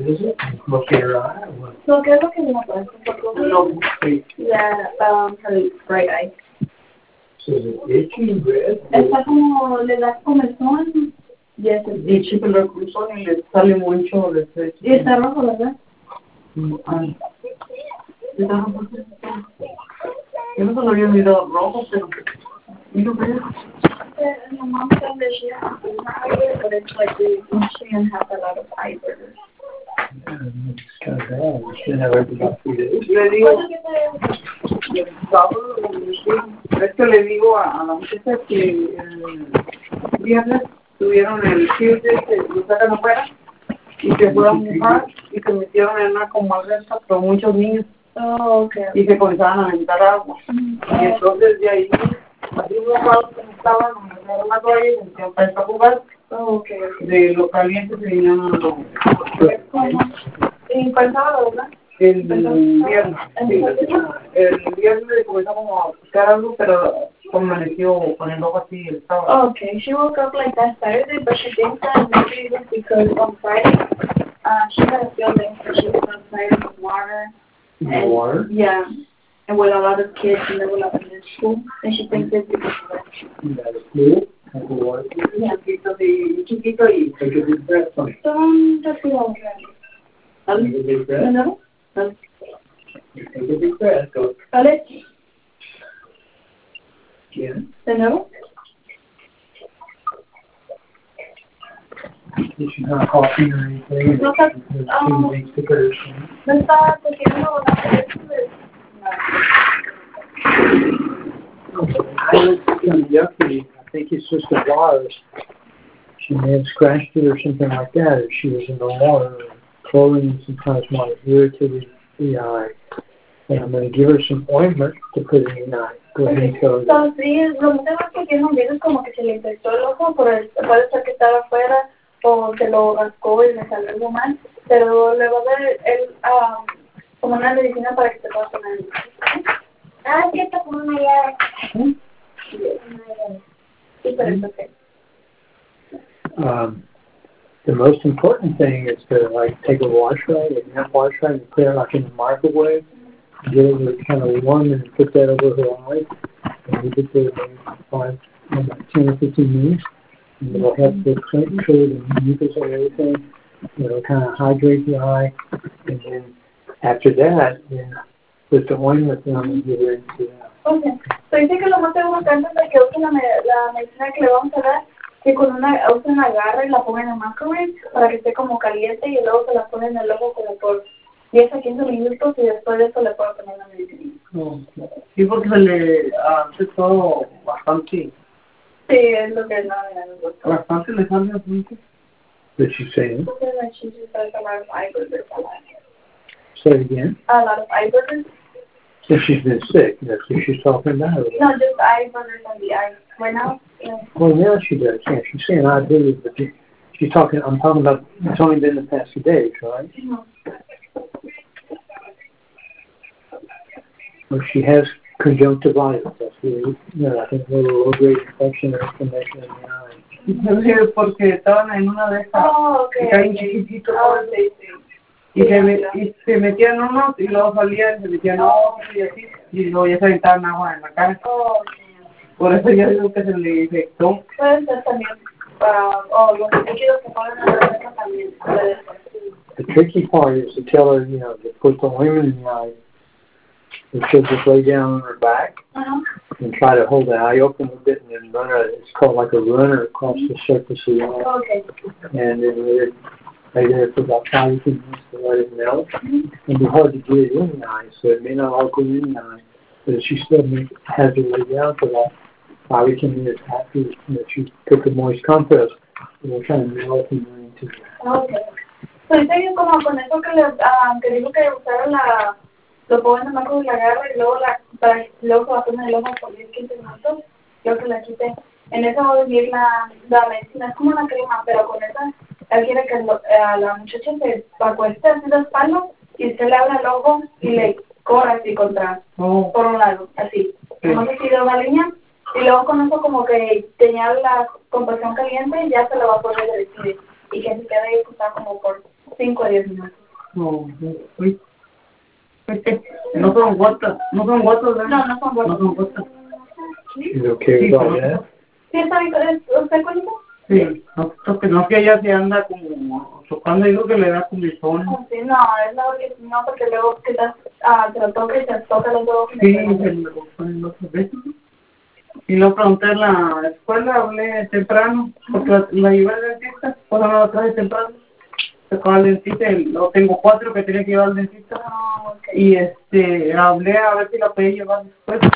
is it? Look at her eye or what? So, ¿qué es lo que me pasa? No, sí. Yeah, her right eye. So is it itchy, red? Está como, le da comezón. Yes, it's Itchy, pero el cruzón y le sale mucho de ese. y está rojo, ¿verdad? Está rojo. Yo no se lo había mirado rojo, pero... Mira, vea. My mom said that she has to eye, but it's like she didn't have a lot of eye burgers. Yeah, it's kind of bad. You should have every about 3 days. Le digo, es que le digo a la muchacha que el viernes tuvieron el Tuesday que lo sacan afuera y se fueron a mojar y se metieron en una como alberca con muchos niños. Oh, okay. Y se comenzaban a aventar agua. Y entonces de ahí, así unos lados que estaban, me agarraron la toalla y se metieron para jugar. Oh, okay. De lo caliente se vinieron a lo... ¿Y cuál sábado, verdad? El viernes. El viernes comenzamos a buscar algo, pero amaneció con el ojo así el sábado. Okay, she woke up like that Saturday, but she thinks that maybe it was because on Friday, she had a feeling that she was outside in the water. In the water? Yeah, and with a lot of kids, and there were a lot of kids in school, and she thinks it's because of that. Yeah, the pool? Like the water? Yeah. Chiquito y... Take a deep breath, honey. That's the only Take a deep breath. ¿No? Take a deep breath. Go. ¿Vale? Again. ¿De nuevo? She's not coughing or anything. No, She makes the curse. ¿No está cogiendo I was kind of yucky. I think it's just a virus. She may have scratched it or something like that if she was in the water. Chlorine sometimes might irritate the eye. And I'm going to give her some ointment to put in the eye. Go ahead and tell her that. Sí, lo que pasa es que tiene un virus como que se le infectó el ojo, puede ser que estaba afuera o se lo rascó y le salió algo mal, pero le va a dar como una medicina para que se pueda poner. Ah, sí, está como una llave. Sí, pero es okay. The most important thing is to like take a wash rag, a damp wash rag, and put it like in the microwave. Get it kind of warm and put that over her eye. And leave it there about 10 or 15 minutes. And it'll help to clear the mucus and everything. It'll kind of hydrate the eye. And then after that, then put the ointment on and get her into that. Okay. So dice que lo más seguro que antes de que use la medicina que le vamos a dar, que con usen la garra y la pongan en el microwave para que esté como caliente y luego se la ponen en el ojo como por 10 a 15 minutos y después de eso le puedo poner la medicina. Sí, porque se le hace todo bastante. Sí, es lo que no me gusta. Bastante le sale bastante. Did she say it? She just has a lot of eye burgers. Say it again. A lot of eye burgers? If she's been sick, that's what she's talking about. No, just eye burgers on the eye. Right now? Yeah. Well, now she does. Yeah, she's saying eye burgers, but she's talking. I'm talking about. It's only been the past few days, right? Mm-hmm. Well, she has conjunctivitis. That's really, I think a little low-grade infection or inflammation in the eye. Sí, porque estaban en una de estas. Oh, okay. Y caen chiquititos. Sí, sí. Y se metían unos y luego salían, se metían otros y así. Y luego ya se aventaban agua en la cara. Oh, por eso ya digo que se le infectó. Puede ser también. Los líquidos que ponen en la cabeza también. Puede ser. The tricky part is to tell her, to put the ointment in the eye. And she'll just lay down on her back and try to hold the eye open a bit and then run it's called like a runner across the surface of the eye. Okay. And then let it lay there for about 5 or 10 minutes to let it melt. It'll be hard to get it in the eye, so it may not all go in the eye. But if she still has to lay down for about 5 or 10 minutes after she took the moist compress, it will kind of melt and run into the eye. Okay. Pues dice que como con eso que dijo que usaron lo ponen nomás con la garra y luego luego se va a poner el ojo por 10-15 minutos, luego que la quite. En eso va a venir la medicina, es como una crema, pero con esa, él quiere que la muchacha se acueste así de espalda y usted le abra el ojo y le corra así por un lado, así. Como que sigue una línea y luego con eso como que tenía la compresión caliente y ya se lo va a poner derretir y que se quede ahí como por 5 a 10 minutos. No, uy. No son gotas, ¿verdad? No, no son gotas. No son gotas. Is okay with all that? ¿Sí está bien? ¿Usted con eso? Sí, no que ella se anda como tocando, digo que le da comezón. Sí, no, es la no, porque luego que te lo toca y te toca los dos. Sí, se lo ponen otras veces. Y lo pregunté en la escuela, hablé temprano, porque la llevé al dentista, pues no la traje temprano. Se fue al dentista, y luego tengo 4 que tenía que llevar al dentista. Ah, ok. Y hablé a ver si la podía llevar después.